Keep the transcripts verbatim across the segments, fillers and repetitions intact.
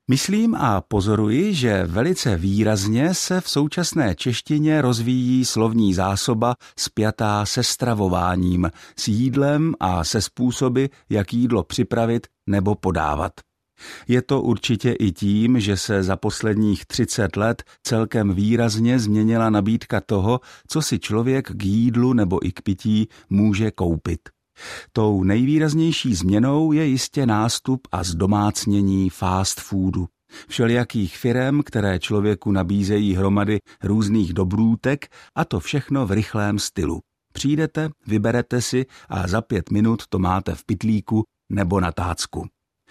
Myslím a pozoruji, že velice výrazně se v současné češtině rozvíjí slovní zásoba spjatá se stravováním, s jídlem a se způsoby, jak jídlo připravit nebo podávat. Je to určitě i tím, že se za posledních třicet let celkem výrazně změnila nabídka toho, co si člověk k jídlu nebo i k pití může koupit. Tou nejvýraznější změnou je jistě nástup a zdomácnění fast foodu. Všelijakých firem, které člověku nabízejí hromady různých dobrůtek, a to všechno v rychlém stylu. Přijdete, vyberete si a za pět minut to máte v pytlíku nebo na tácku.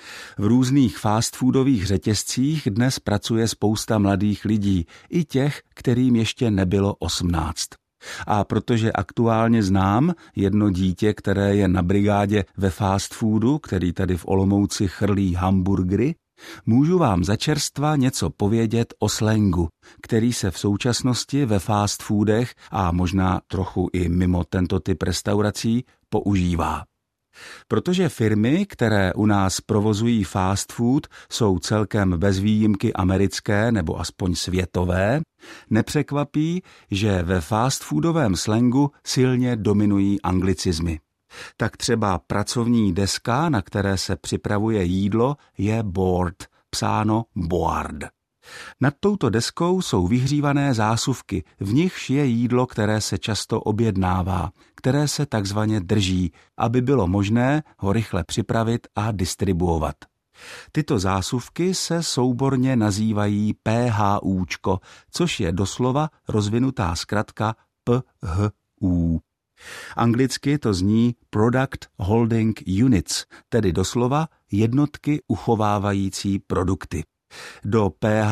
V různých fast foodových řetězcích dnes pracuje spousta mladých lidí, i těch, kterým ještě nebylo osmnáct. A protože aktuálně znám jedno dítě, které je na brigádě ve fast foodu, který tady v Olomouci chrlí hamburgery, můžu vám začerstva něco povědět o slangu, který se v současnosti ve fast foodech a možná trochu i mimo tento typ restaurací používá. Protože firmy, které u nás provozují fast food, jsou celkem bez výjimky americké nebo aspoň světové, nepřekvapí, že ve fast foodovém slangu silně dominují anglicizmy. Tak třeba pracovní deska, na které se připravuje jídlo, je board, psáno board. Nad touto deskou jsou vyhřívané zásuvky, v nichž je jídlo, které se často objednává, které se takzvaně drží, aby bylo možné ho rychle připravit a distribuovat. Tyto zásuvky se souborně nazývají PHUčko, což je doslova rozvinutá zkratka P H U. Anglicky to zní Product Holding Units, tedy doslova jednotky uchovávající produkty. Do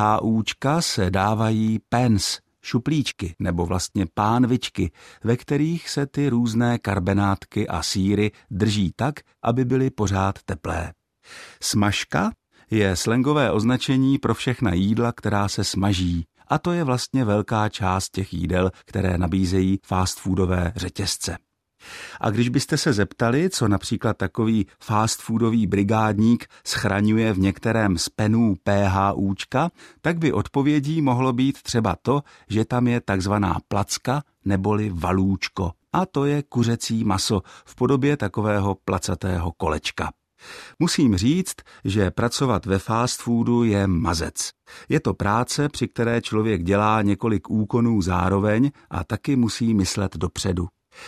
PHUčka se dávají pens, šuplíčky nebo vlastně pánvičky, ve kterých se ty různé karbenátky a sýry drží tak, aby byly pořád teplé. Smažka je slangové označení pro všechna jídla, která se smaží, a to je vlastně velká část těch jídel, které nabízejí fast foodové řetězce. A když byste se zeptali, co například takový fast foodový brigádník schraňuje v některém z penů PHUčka, tak by odpovědí mohlo být třeba to, že tam je takzvaná placka neboli valůčko. A to je kuřecí maso v podobě takového placatého kolečka. Musím říct, že pracovat ve fast foodu je mazec. Je to práce, při které člověk dělá několik úkonů zároveň a taky musí myslet dopředu.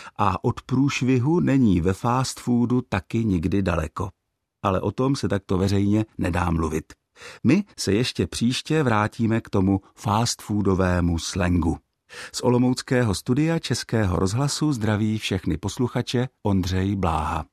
A od průšvihu není ve fast foodu taky nikdy daleko. Ale o tom se takto veřejně nedá mluvit. My se ještě příště vrátíme k tomu fast foodovému slangu. Z olomouckého studia Českého rozhlasu zdraví všechny posluchače Ondřej Bláha.